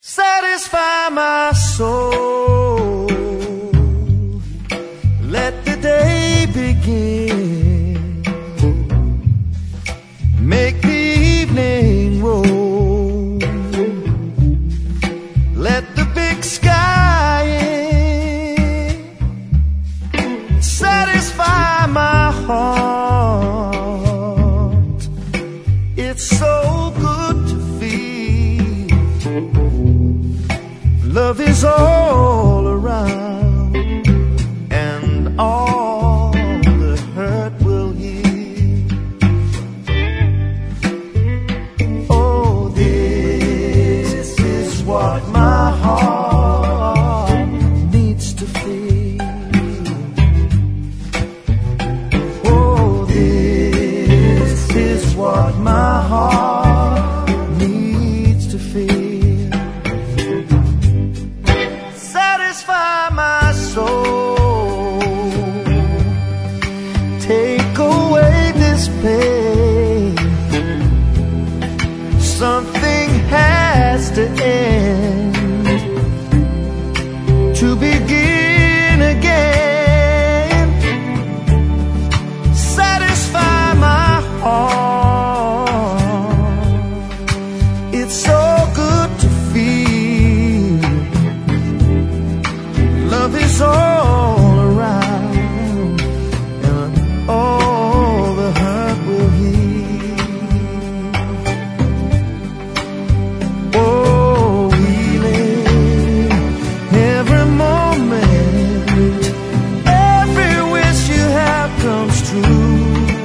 Satisfy my soul. Let the day begin. Make the evening roll. Let the big sky in. Satisfy my heart. It's so good to feel love is all around, and all the hurt will heal. Oh, this is what my heart needs to feel. Oh, this is what my heart needs to feel. Satisfy my soul. Take away this pain. Something has to end to begin again. Satisfy my heart. It's so good to feel love is all around, and all the hurt will heal. Oh, healing every moment, every wish you have comes true.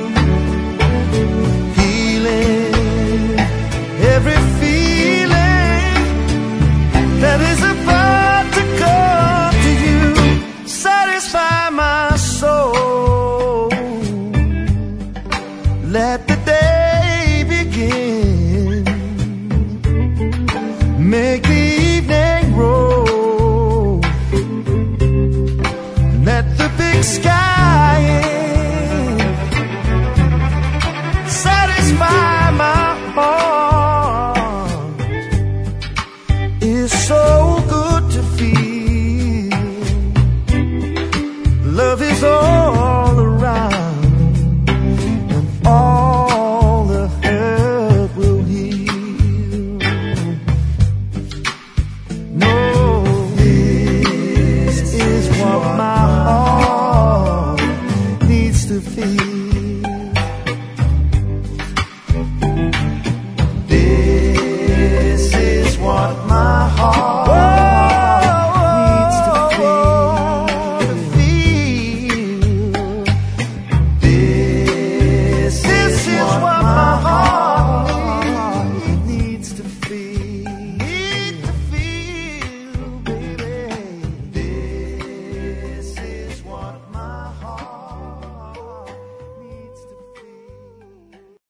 Healing every feeling that is about to come to you. Satisfy my soul. Let the day begin. Make the evening roll. Let the big sky in. Satisfy my heart. It's so good to feel love is all